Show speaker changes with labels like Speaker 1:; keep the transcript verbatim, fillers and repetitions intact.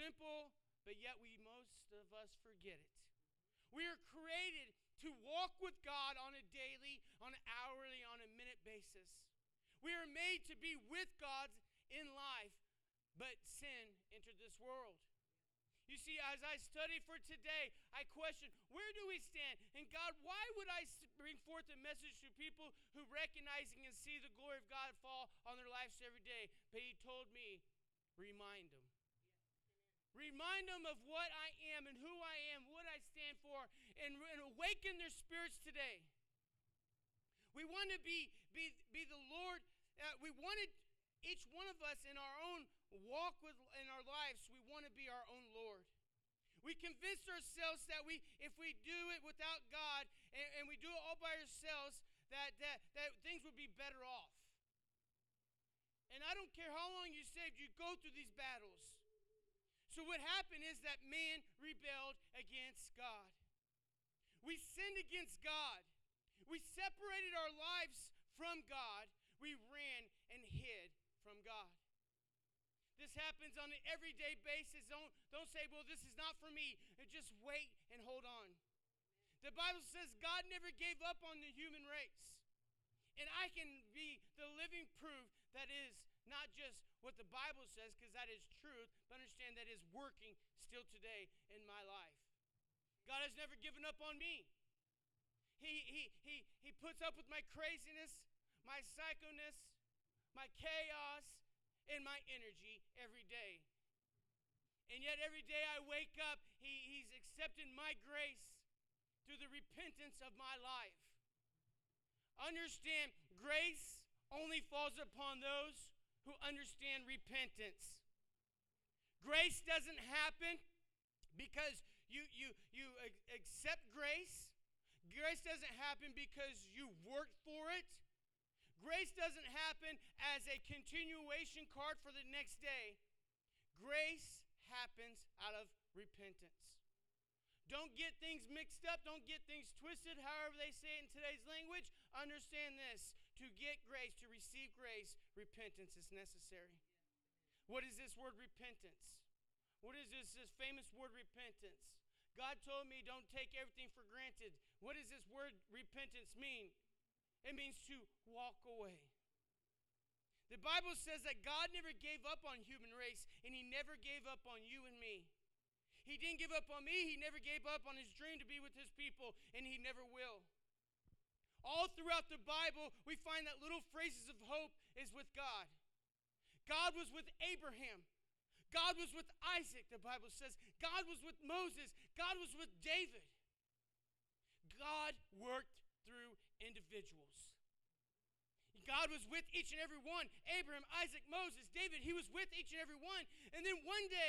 Speaker 1: simple, but yet we, most of us, forget it. We are created to walk with God on a daily, on an hourly, on a minute basis. We are made to be with God in life, but sin entered this world. You see, as I study for today, I question, where do we stand? And God, why would I bring forth a message to people who recognizing and see the glory of God fall on their lives every day? But he told me, remind them. Remind them of what I am and who I am, what I stand for, and, and awaken their spirits today. We want to be, be, be the Lord. Uh, we wanted each one of us in our own walk with in our lives, we want to be our own Lord. We convince ourselves that we, if we do it without God and, and we do it all by ourselves, that, that, that things would be better off. And I don't care how long you saved, you go through these battles. So what happened is that man rebelled against God. We sinned against God. We separated our lives from God. We ran and hid from God. This happens on an everyday basis. Don't, don't say, well, this is not for me. And just wait and hold on. The Bible says God never gave up on the human race. And I can be the living proof that is not just what the Bible says, because that is truth, but understand that is working still today in my life. God has never given up on me. He, he, he, he puts up with my craziness, my psychoness, my chaos, and my energy every day. And yet every day I wake up, he, he's accepted my grace through the repentance of my life. Understand, grace only falls upon those who understand repentance. Grace doesn't happen because you, you, you accept grace. Grace doesn't happen because you worked for it. Grace doesn't happen as a continuation card for the next day. Grace happens out of repentance. Don't get things mixed up. Don't get things twisted, however they say it in today's language. Understand this. To get grace, to receive grace, repentance is necessary. What is this word repentance? What is this, this famous word repentance? God told me don't take everything for granted. What does this word repentance mean? It means to walk away. The Bible says that God never gave up on human race, and he never gave up on you and me. He didn't give up on me. He never gave up on his dream to be with his people, and he never will. All throughout the Bible, we find that little phrases of hope is with God. God was with Abraham. God was with Isaac, the Bible says. God was with Moses. God was with David. God worked through individuals. God was with each and every one. Abraham, Isaac, Moses, David, he was with each and every one. And then one day,